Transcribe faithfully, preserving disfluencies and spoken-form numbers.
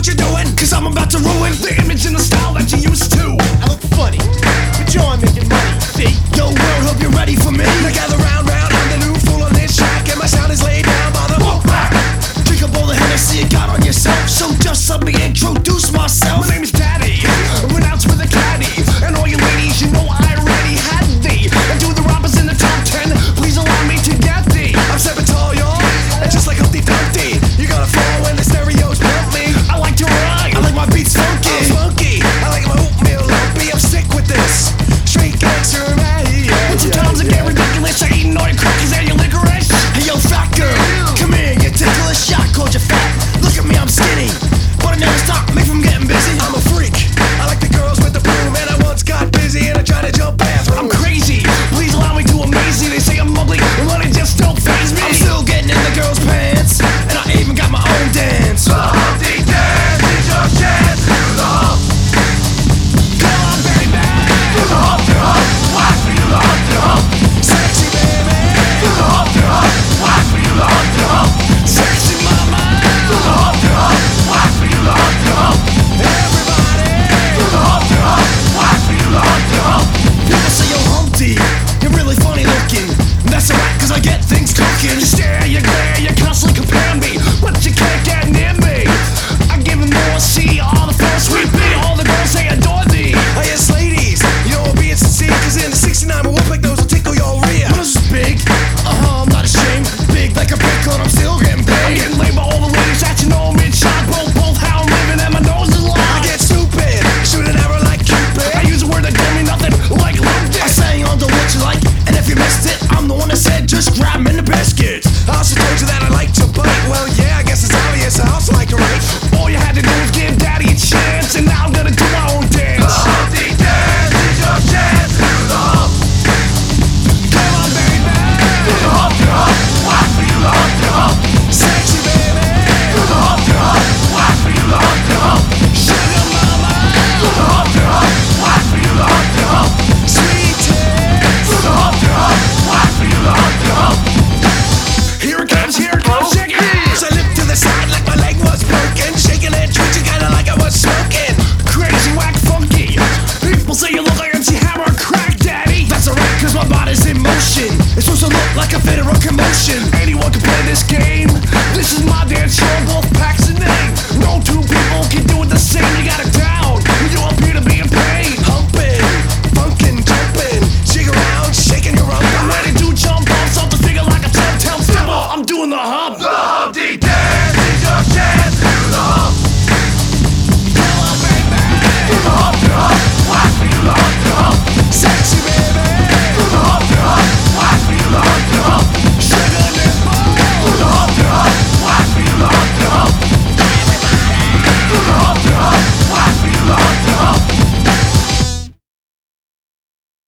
what you're doing, cause I'm about to ruin the image and the style that you used to. I look funny, but you're making money, see? Yo world, hope you're ready for me. Now gather round